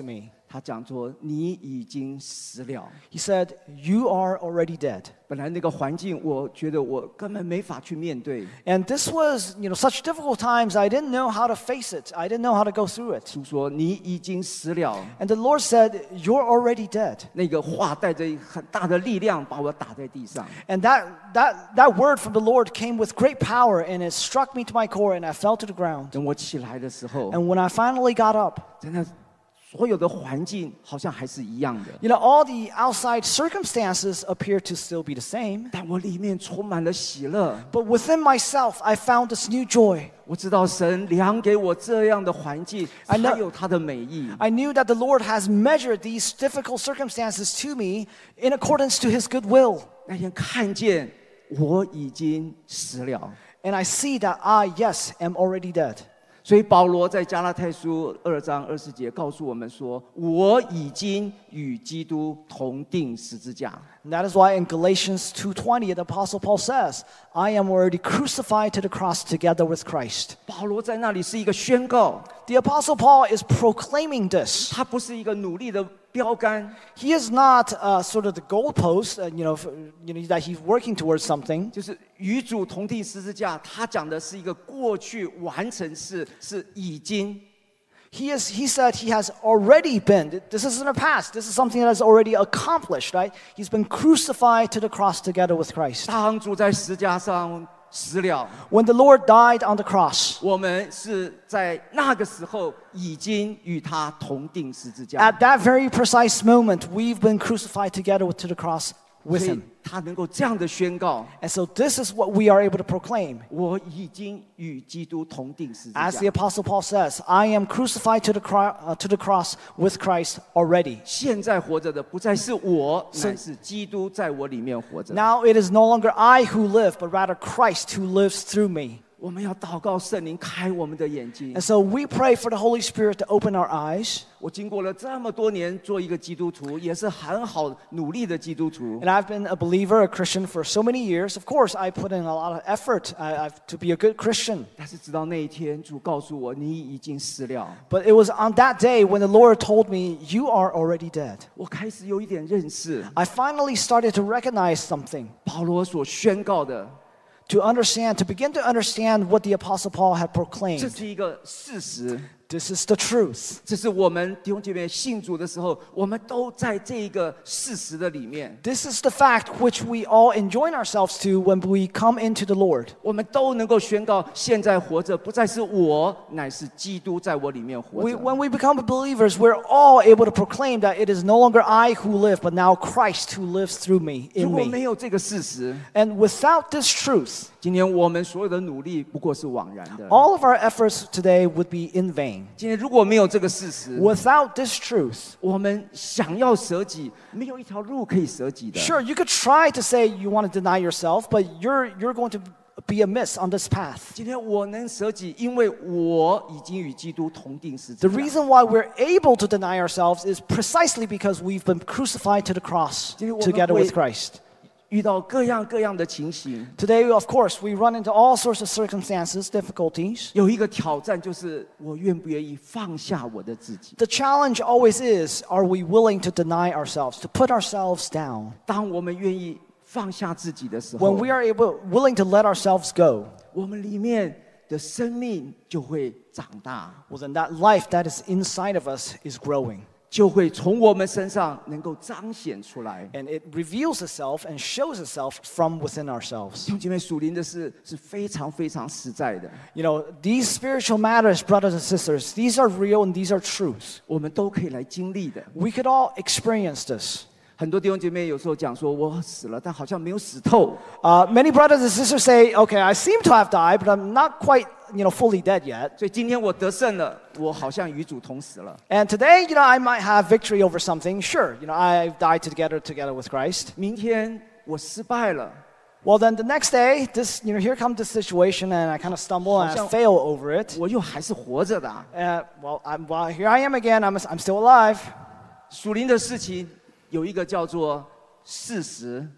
他讲说你已经死了。 He said, "You are already dead." 本来那个环境，我觉得我根本没法去面对。 And this was, you know, such difficult times. I didn't know how to face it. I didn't know how to go through it. 主说你已经死了， And the Lord said, "You're already dead." 那个话带着很大的力量把我打在地上。 And that, that, that word from the Lord came with great power, and it struck me to my core, and I fell to the ground. 等我起来的时候， And when I finally got up, 真的所有的环境好像还是一样的， you know, all the outside circumstances appear to still be the same. 但我里面充满了喜乐。 But within myself, I found this new joy. 我知道神量给我这样的环境， I know- 它有它的美意。 I knew that the Lord has measured these difficult circumstances to me in accordance to His good will. 那天看见我已经死了， And I see that I, yes, am already dead. 所以保罗在加拉太书二章二十节告诉我们说：“我已经与基督同定十字架。” And that is why in Galatians two twenty, the Apostle Paul says, "I am already crucified to the cross together with Christ." 保罗在那里是一个宣告， The Apostle Paul is proclaiming this. 他不是一个努力的标杆， He is not uh, sort of the goalpost, uh, you know, f- you know, that he's working towards something. 就是与主同定十字架。他讲的是一个过去完成式，是已经。 He is. He said he has already been. This isn't a past. This is something that is already accomplished, right? He's been crucified to the cross together with Christ. 当主在十字架上死了， When the Lord died on the cross, 我们是在那个时候已经与他同定十字架。 at that very precise moment, we've been crucified together with, to the cross with 所以 him. 他能够这样的宣告： And so this is what we are able to proclaim. 我已经与基督同定十字 As the 架。 Apostle Paul says, "I am crucified to the, cro- uh, to the cross with Christ already." 现在活着的不再是我， So- 乃是基督在我里面活着。 Now it is no longer I who live, but rather Christ who lives through me. 我们要祷告圣灵开我们的眼睛 And。so we pray for the Holy Spirit to open our eyes. 我经过了这么多年做一个基督徒，也是很好努力的基督徒。 And I've been a believer, a Christian for so many years. Of course, I put in a lot of effort I, I've, to be a good Christian. 但是直到那一天，主告诉我你已经死了， But it was on that day when the Lord told me, "You are already dead." 我开始有一点认识 I finally started to recognize something, 保罗所宣告的， to understand, to begin to understand what the Apostle Paul had 这 proclaimed. 是一个事实。 This is the truth. 这是我们弟兄姐妹信主的时候，我们都在这个事实的里面， This is the fact which we all enjoin ourselves to when we come into the Lord. 我们都能够宣告：现在活着不再是我，乃是基督在我里面活 We, 着。 when we become believers, we're all able to proclaim that it is no longer I who live, but now Christ who lives through me, 如 in 果 me. 没有这个事实， And without this truth, 今天我们所有的努力不过是枉然的。 all of our efforts today would be in vain. 今天如果没有这个事实， Without this truth, 我们想要舍己，没有一条路可以舍己的。 sure, you could try to say you want to deny yourself, but you're, you're going to be amiss on this path. 今天我能舍己，因为我已经与基督同定十 The 字架。 reason why we're able to deny ourselves is precisely because we've been crucified to the cross 今天我们 together 会 with Christ. 遇到各样各样的情形， Today, of course, we run into all sorts of circumstances, difficulties. 有一个挑战就是我愿不愿意放下我的自己。 The challenge always is, are we willing to deny ourselves, to put ourselves down? 当我们愿意放下自己的时 When 候， we are able, willing to let ourselves go, 我们里面的生命就会长大， well, then that life that is inside of us is growing. 就会从我们身上能够彰显出来。 And it reveals itself and shows itself from within ourselves. 弟兄姐妹，属灵的事是非常非常实在的， You know, these spiritual matters, brothers and sisters, these are real and these are truths. 我们都可以来经历的。 We could all experience this. 很多弟兄姐妹有时候讲说，我死了，但好像没有死透。 Uh, many brothers and sisters say, okay, I seem to have died, but I'm not quite, you know, fully dead yet. 所以今天我得胜了，我好像与主同死了。 And today, you know, I might have victory over something. Sure, you know, I've died together together with Christ. 明天我失败了， Well, then the next day, this, you know, here comes this situation, and I kind of stumble and I 好像- fail over it. 我又还是活着的啊。 Uh, well, I'm, well, here I am again. I'm, I'm still alive. 属灵的事情有一个叫做事实，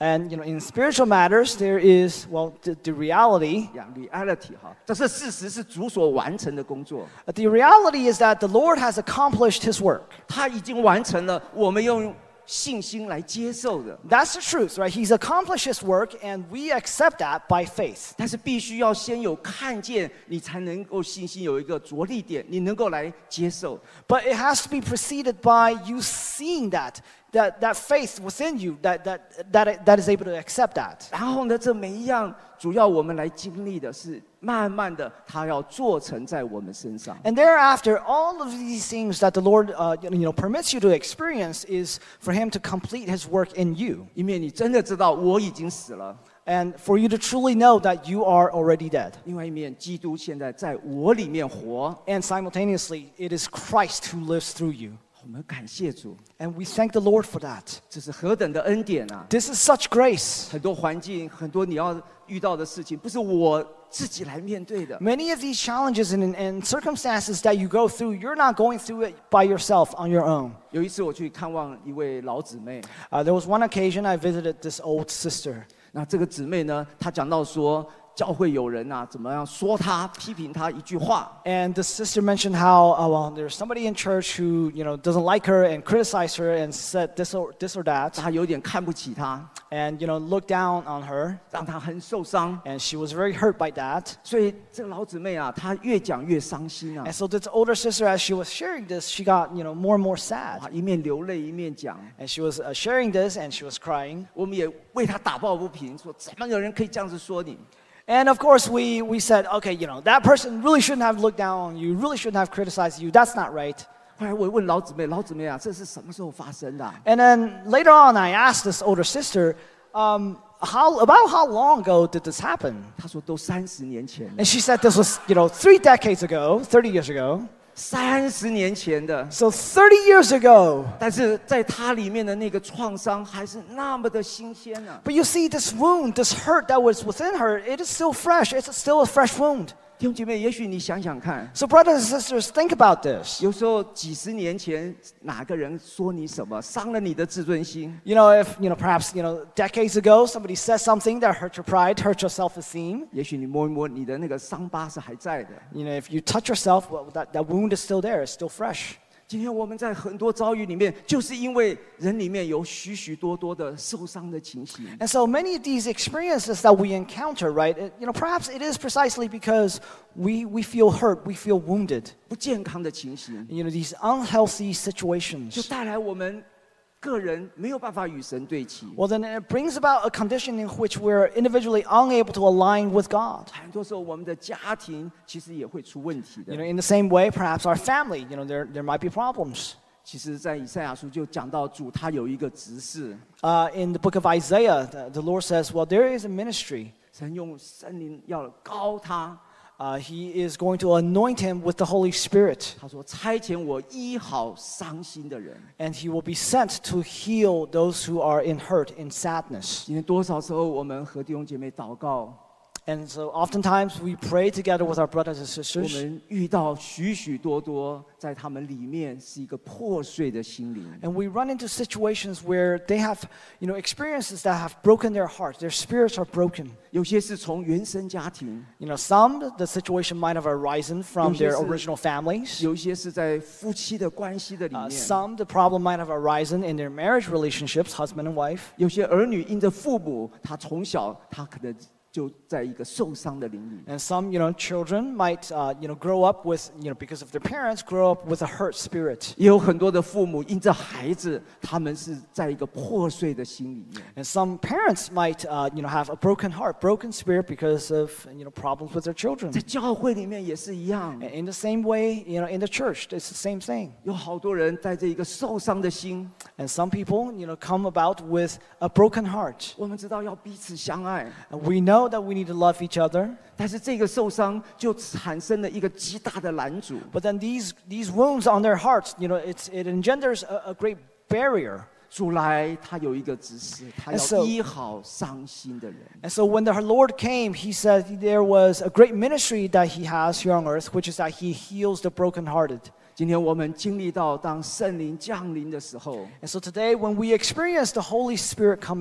And you know, in spiritual matters, there is well the, the reality. Yeah, reality 哈，这是事实，是主所完成的工作。 The reality is that the Lord has accomplished His work. 他已经完成了，我们用信心来接受的。 That's the truth, right? He's accomplished His work, and we accept that by faith. 但是必须要先有看见，你才能够信心有一个着力点，你能够来接受。 But it has to be preceded by you seeing that, that, that faith within you that, that, that, that is able to accept that. 然后呢，这每一样主要我们来经历的是，慢慢的，他要做成在我们身上。 And thereafter, all of these things that the Lord uh, you know, permits you to experience is for Him to complete His work in you. 因为你真的知道我已经死了。 And for you to truly know that you are already dead. 另外一面，基督现在在我里面活。 And simultaneously, it is Christ who lives through you. 我们感谢主， And we thank the Lord for that. 这是何等的恩典啊！ This is such grace. 很多环境，很多你要遇到的事情，不是我自己来面对的。 Many of these challenges and, and circumstances that you go through, you're not going through it by yourself on your own. 有一次我去看望一位老姊妹， Uh, there was one occasion I visited this old sister. 那这个姊妹呢，她讲到说，教会有人啊，怎么样说她、批评她一句话。 And the sister mentioned how, uh, well, there's somebody in church who, you know, doesn't like her and criticized her and said this or, this or that. 她有点看不起她， And, you know, looked down on her. 让她很受伤。 And she was very hurt by that. 所以这个老姊妹啊，她越讲越伤心啊 And，so this older sister, as she was sharing this, she got, you know, more and more sad. 哇，一面流泪一面讲。 And she was uh, sharing this and she was crying. 我们也为她打抱不平，说怎么有人可以这样子说你？ And of course, we, we said, okay, you know, that person really shouldn't have looked down on you, really shouldn't have criticized you. That's not right. 后来我问老姊妹，老姊妹啊，这是什么时候发生的啊？ And then later on, I asked this older sister, um, how, about how long ago did this happen? 她说都三十年前了， And she said this was, you know, three decades ago, thirty years ago. 三十年前的。 So thirty years ago. 但是在她里面的那个创伤还是那么的新鲜啊！ But you see, this wound, this hurt that was within her, it is still fresh. It's still a fresh wound. 弟兄姐妹，也许你想想看， So brothers and sisters, think about this. 有时候几十年前哪个人说你什么，伤了你的自尊心， You know, if, you know, perhaps, you know, decades ago, somebody said something that hurt your pride, hurt your self-esteem. 也许你摸一摸你的那个伤疤是还在的。 You know, if you touch yourself, well, that, that wound is still there. It's still fresh. 今天我们在很多遭遇里面，就是因为人里面有许许多多的受伤的情形。 And so many of these experiences that we encounter, right, it, you know, perhaps it is precisely because we, we feel hurt, we feel wounded. 不健康的情形， You know, these unhealthy 就 situations. 带来我们个人没有办法与神对齐。 Well, then it brings about a condition in which we're individually unable to align with God. 很多时候，我们的家庭其实也会出问题的 You know,。in the same way, perhaps our family, you know, there, there might be problems. 其实，在以赛亚书就讲到主他有一个指示， Uh, in the book of Isaiah, the, the Lord says, well, there is a ministry. 神用圣灵要高他。 Uh, he is going to anoint him with the Holy Spirit. 他说：“差遣我医好伤心的人。 And he will be sent to heal those who are in hurt, in sadness. 今天多少时候我们和弟兄姐妹祷告， And so oftentimes we pray together with our brothers and 我 sisters. 们遇到许许多多在他们里面是一个破碎的心灵。 And we run into situations where they have, you know, experiences that have broken their hearts. Their spirits are broken. 有些是从原生家庭， You know, some, the situation might have arisen from their 有些是- original families. 有些是在夫妻的关系的里 Uh, 面， some, the problem might have arisen in their marriage relationships, husband and wife. 有些儿女因着父母，他从小他可能就在一个受伤的灵里。 And some, you know, children might, uh, you know, grow up with, you know, because of their parents, grow up with a hurt spirit. 也有很多的父母因着孩子，他们是在一个破碎的心里面。 And some parents might, uh, you know, have a broken heart, broken spirit because of, you know, problems with their children. 在教会里面也是一样， And in the same way, you know, in the church, it's the same thing. 有好多人带着一个受伤的心。 And some people, you know, come about with a broken heart. 我们知道要彼此相爱， And we know that we need to love each other. 但是这个受伤就产生了一个极大的拦阻。 But then these, these wounds on their hearts, you know, it's, it engenders a, a great barrier. 主来，他有一个指示，他 And so- 要医好伤心的人。 And so when the Lord came, he said there was a great ministry that he has here on earth, which is that he heals the brokenhearted. 今天我们经历到，当圣灵降临的时候， And so today, when we experience the Holy Spirit coming,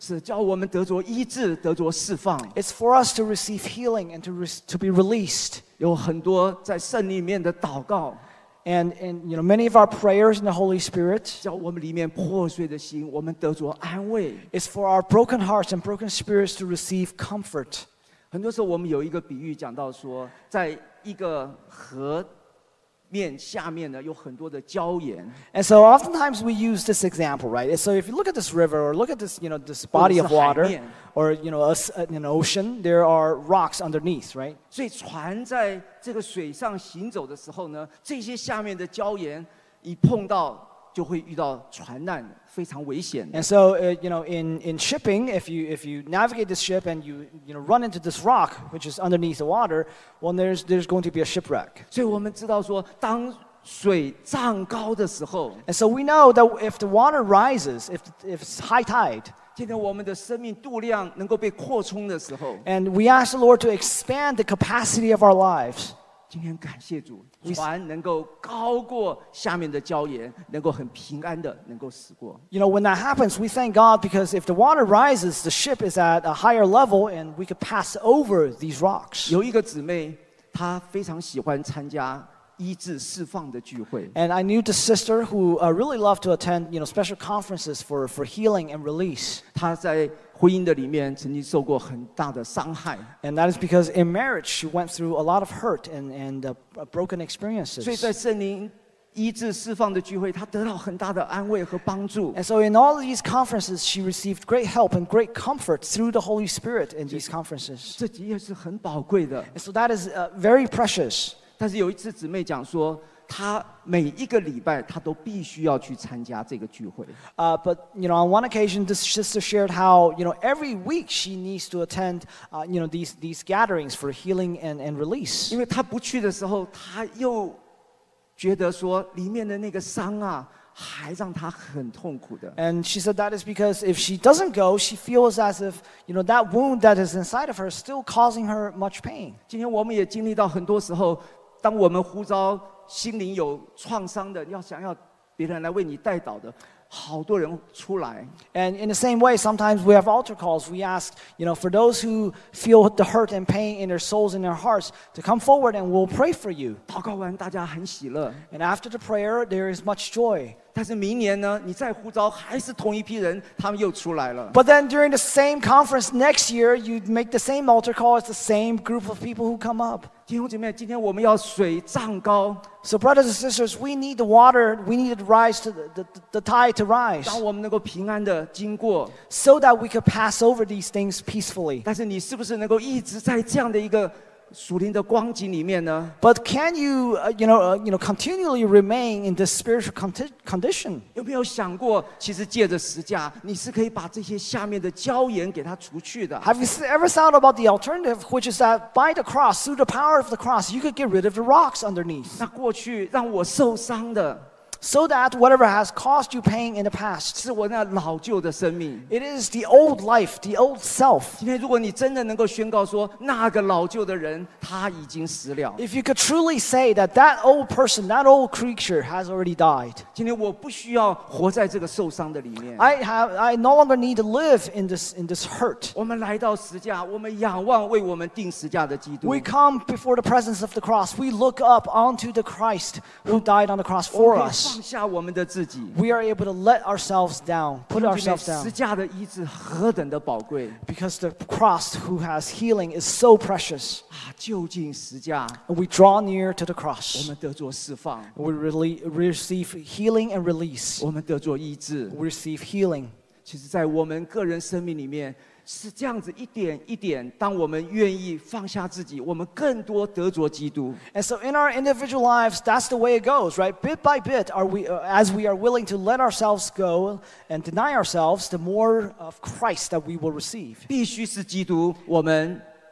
是叫我们得着医治，得着释放。 It's for us to receive healing and to, re- to be released. 有很多在圣灵里面的祷告， And, and you know, many of our prayers in the Holy Spirit 叫我们里面破碎的心，我们得着安慰。 is for our broken hearts and broken spirits to receive comfort. 很多时候我们有一个比喻讲到说，在一个河面下面呢有很多的礁岩， And so oftentimes we use this example, right? And so if you look at this river or look at this, you know, this body of water or, you know, a s- an ocean, there are rocks underneath, right? 所以船在这个水上行走的时候呢，这些下面的礁岩一碰到就会遇到船难，非常危险的。 And so, uh, you know, in, in shipping, if you, if you navigate this ship and you, you know, run into this rock, which is underneath the water, well, there's, there's going to be a shipwreck. 所以我们知道说，当水涨高的时候， And so we know that if the water rises, if, if it's high tide, 今天我们的生命度量能够被扩充的时候， and we ask the Lord to expand the capacity of our lives, 今天感谢主，船能够高过下面的礁岩，能够很平安的能够驶过。 you know, when that happens, we thank God because if the water rises, the ship is at a higher level and we could pass over these rocks. 有一个姊妹，她非常喜欢参加医治释放的聚会。 And I knew this sister who uh, really loved to attend, you know, special conferences for, for healing and release. 她在婚姻的里面曾经受过很大的伤害， And that is because in marriage, she went through a lot of hurt and, and uh, broken 所以在 experiences. 圣灵医治释放的聚会，她得到很大的安慰和帮助。 And so in all of these conferences, she received great help and great comfort through the Holy Spirit in these conferences. 这的确是很宝贵的。 And so that is uh, very precious. 但是有一次姊妹讲说，她每一个礼拜她都必须要去参加这个聚会。 Uh, but you know, on one occasion, this sister shared how you know every week she needs to attend uh, you know these these gatherings for healing and, and release. 因为她不去的时候，她又觉得说里面的那个伤啊，还让她很痛苦的。 And she said that is because if she doesn't go, she feels as if you know that wound that is inside of her is still causing her much pain. 今天我们也经历到很多时候，当我们呼召心灵有创伤的，要想要别人来为你代祷的，好多人出来。 And in the same way, sometimes we have altar calls. We ask, you know, for those who feel the hurt and pain in their souls and their hearts to come forward and we'll pray for you. 祷告完，大家很喜乐。 And after the prayer, there is much joy. 但是明年呢，你再呼召，还是同一批人，他们又出来了。 But then during the same conference next year, you make the same altar call. It's the same group of people who come up. 弟兄姐妹，今天我们要水涨高。 So brothers and sisters, we need the water. We need it to rise to the, the, the tide to rise 当我们能够平安的经过， so that we could pass over these things peacefully. 但是你是不是能够一直在这样的一个属灵的光景里面呢？ But can you, uh, you know, uh, you know, continually remain in this spiritual conti- condition? 有没有想过，其实借着十架，你是可以把这些下面的礁岩给它除去的？ Have you s- ever thought about the alternative, which is that by the cross, through the power of the cross, you could get rid of the rocks underneath, 那过去让我受伤的， so that whatever has caused you pain in the past, 是我那老旧的生命。 it is the old life, the old self. 今天，如果你真的能够宣告说，那个老旧的人他已经死了， If you could truly say that that old person, that old creature has already died, 今天我不需要活在这个受伤的里面。 I have, I no longer need to live in this, in this hurt. 我们来到十架，我们仰望为我们定十架的基督。 We come before the presence of the cross. We look up onto the Christ who died on the cross 我 for 们可以 us. 放下我们的自己。 We are able to let ourselves down, put 弟兄姐妹 ourselves down. 十架的医治何等的宝贵 Because the cross who has healing is so precious. 啊！就近十架， And we draw near to the 我 cross. 们得做释放， We really receive healing and release. 我们得做医治。 We receive healing. 其实，在我们个人生命里面是这样子一点一点，当我们愿意放下自己，我们更多得着基督。 And so in our individual lives, that's the way it goes, right? Bit by bit, are we, uh, as we are willing to let ourselves go and deny ourselves, the more of Christ that we will receive. 必须是基督，我们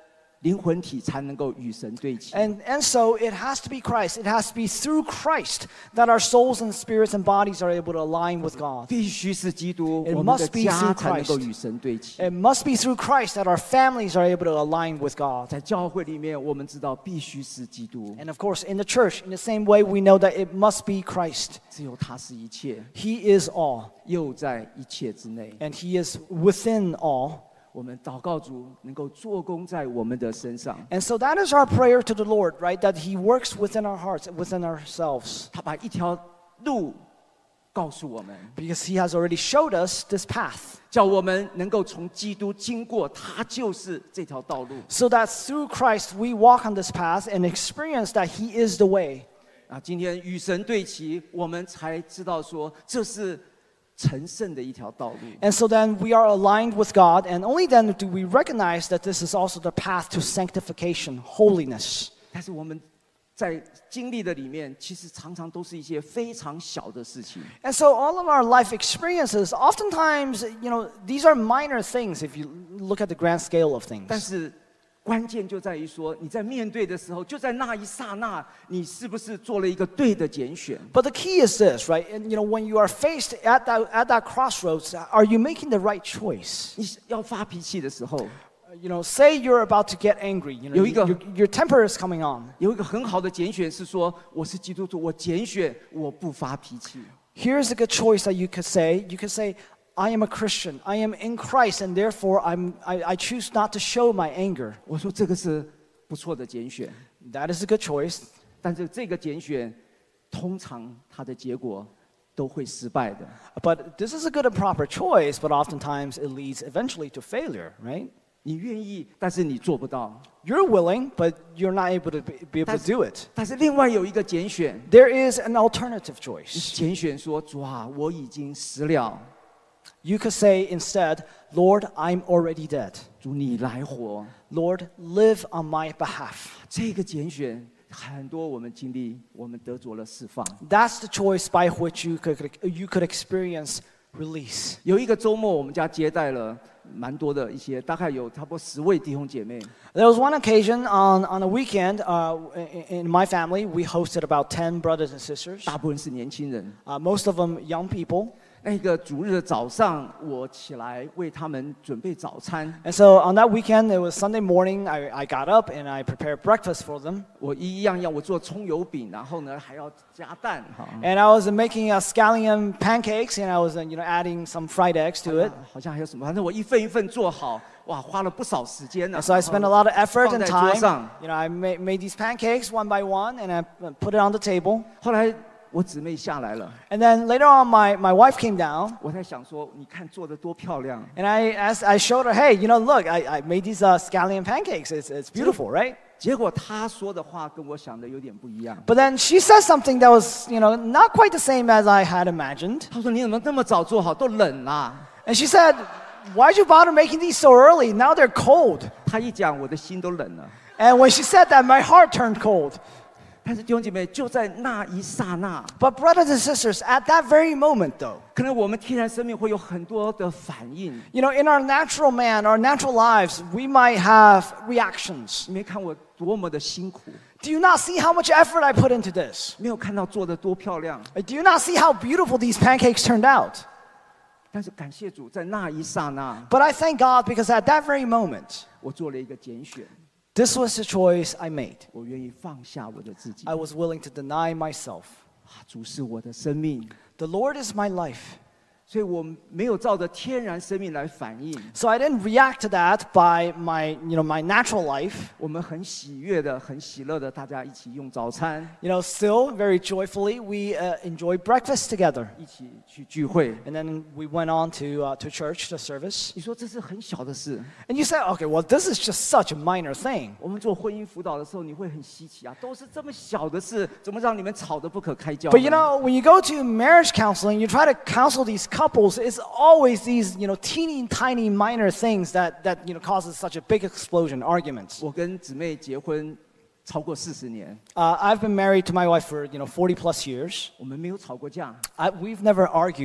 灵魂体才能够与神对齐。 And, and so it has to be Christ. It has to be through Christ that our souls and spirits and bodies are able to align with God. 必须是基督， It 我们的 must be 家 through 才能够 Christ. 与神对齐。 It must be through Christ that our families are able to align with God. 在教会里面，我们知道必须是基督， And of course, in the church, in the same way, we know that it must be Christ. 只有他是一切， He is all, 又在一切之内。 and He is within all. 我们祷告主能够做工在我们的身上， And so that is our prayer to the Lord, right? That He works within our hearts, within ourselves. 他把一条路告诉我们， Because He has already showed us this path. 叫我们能够从基督经过，他就是这条道路。 So that through Christ we walk on this path and experience that He is the way. 啊，今天与神对齐，我们才知道说这是成圣的一条道路。 And so then we are aligned with God, and only then do we recognize that this is also the path to sanctification, holiness. 但是我们在经历的里面，其实常常都是一些非常小的事情。 And so all of our life experiences, oftentimes, you know, these are minor things if you look at the grand scale of 但 things. 是关键就在于说，你在面对的时候，就在那一刹那，你是不是做了一个对的拣选？ But the key is this, right? And you know, when you are faced at that at that crossroads, are you making the right choice? 你要发脾气的时候， You know, say you're about to get angry. You know, 有一个- your, your temper is coming on. 有一个很好的拣选是说，我是基督徒，我拣选我不发脾气。 Here's a good choice that you could say. You could say, I am a Christian. I am in Christ, and therefore I'm, I, I choose not to show my anger. 我说这个是不错的拣选， That is a good choice. 但是这个拣选通常它的结果都会失败的。 But this is a good and proper choice, but oftentimes it leads eventually to failure, right? 你愿意，但是你做不到。 You're willing, but you're not able to be, be able to That's- do it. 但是另外有一个拣选， There is an alternative choice. 拣选说主啊，我已经死了， You could say instead, Lord, I'm already dead. 主你来活。 Lord, live on my behalf. 这个拣选很多我们经历，我们得着了释放。 That's the choice by which you could, you could experience release. 有一个周末，我们家接待了蛮多的一些，大概有差不多十位弟兄姐妹。 There was one occasion on, on a weekend uh, in, in my family, we hosted about ten brothers and sisters, 大部分是年轻人。 uh, most of them young people. 那个主日的早上，我起来为他们准备早餐。 And so on that weekend, it was Sunday morning, I, I got up and I prepared breakfast for them. 我一样样，我做葱油饼，然后呢还要加蛋哈。 And I was making uh, scallion pancakes and I was uh, you know, adding some fried eggs to it. 好像还有什么，反正我一份一份做好，哇，花了不少时间呢。 And so I spent a lot of effort 放 and 在桌 time. 上。 You know, I made, made these pancakes one by one and I put it on the table. 后来我姊妹下来了， And then later on, my, my wife came down 我在想说，你看做的多漂亮。 and I, asked, I showed her, hey, you know, look, I, I made these uh, scallion pancakes. It's, it's beautiful, right? 结果她说的话跟我想的有点不一样。 But then she said something that was, you know, not quite the same as I had imagined. 她说你怎么那么早做好，都冷啦。 And she said, why'd you bother making these so early? Now they're cold. 她一讲，我的心都冷了。 And when she said that, my heart turned cold. 但是弟兄姐妹，就在那一刹那， But brothers and sisters, at that very moment though, 可能我们天然生命会有很多的反应。 you know, in our natural man, our natural lives, we might have reactions. 你没看我多么的辛苦， Do you not see how much effort I put into this? 没有看到做的多漂亮。 Do you not see how beautiful these pancakes turned out? 但是感谢主，在那一刹那， But I thank God because at that very moment, 我做了一个拣选， this was the choice I made. 我愿意放下我的自己。 I was willing to deny myself. 啊，主是我的生命， The Lord is my life. 所以我没有照着天然生命来反应。 So I didn't react to that by my, you know, my natural life. 我们很喜悦的、很喜乐的，大家一起用早餐， You know, still very joyfully, we uh, enjoyed breakfast together. 一起去聚会。 And then we went on to, uh, to church, to service. 你说这是很小的事。 And you say, okay, well, this is just such a minor thing. 我们做婚姻辅导的时候，你会很稀奇啊，都是这么小的事，怎么让你们吵得不可开交呢？ But you know, when you go to marriage counseling, you try to counsel these couples, it's always these, you know, teeny tiny minor things that, that you know, causes such a big explosion, arguments. 我跟姊妹结婚超过四十年， Uh, I've been married to my wife for, you know, forty plus years. 我们没有吵过架， I, we've never argued.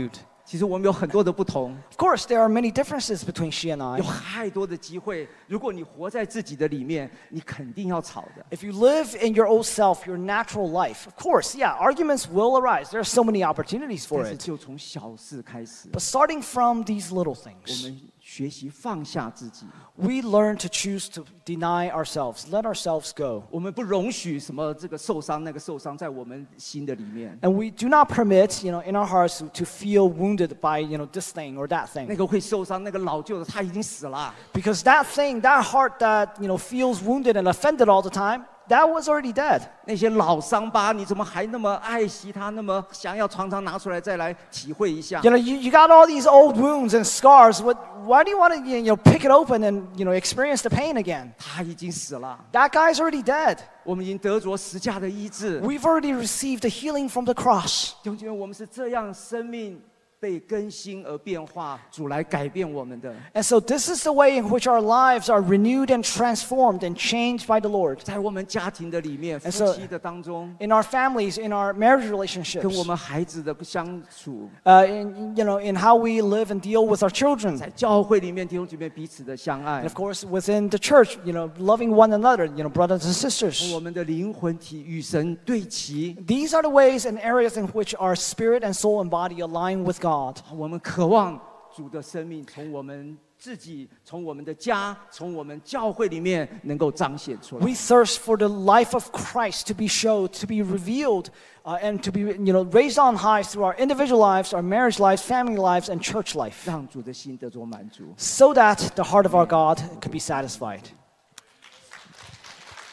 其实我们有很多的不同， Of course, there are many differences between she and I. 有太多的机会。如果你活在自己的里面，你肯定要吵的。 If you live in your old self, your natural life, of course, yeah, arguments will arise. There are so many opportunities for 但是 it. 就从小事开始， But starting from these little 我 things, 们学习放下自己， we learn to choose to deny ourselves, let ourselves go. 我们不容许什么这个受伤那个受伤在我们心的里面， And we do not permit, you know, in our hearts to, to feel wounded by, you know, this thing or that 那 thing. 个会受伤，那个老旧的他已经死了。 Because that thing, that heart that, you know, feels wounded and offended all the time, that was already dead. 那些老伤疤，你怎么还那么爱惜它，那么想要常常拿出来再来体会一下 You？know, you, you got all these old wounds and scars. What, why do you want to, you know, pick it open and, you know, experience the pain again? 他已经死了， That guy's already dead. 我们已经得着十架的医治。 We've already received the healing from the cross. 弟兄姐妹，我们是这样生命被更新而变化，主来改变我们的。 And so this is the way in which our lives are renewed and transformed and changed by the Lord. 在我们家庭的里面，夫 And so- 妻的当中， In our families, in our marriage 跟我 relationships, 们孩子的相处， uh, in, you know, in how we live and deal with our children. 在教会里面弟兄姐妹彼此的相爱 And，of course, within the church, you know, loving one another, you know, brothers and 从 sisters. 我们的灵魂体与神对齐。 These are the ways and areas in which our spirit and soul and body align with God. 我们渴望主的生命从我们自己、从我们的家、从我们教会里面能够彰显出来。 We thirst for the life of Christ to be showed, to be revealed, uh, and to be, you know, raised on high through our individual lives, our marriage lives, family lives, and church life, 让主的心得着满足。 so that the heart of our God could be satisfied.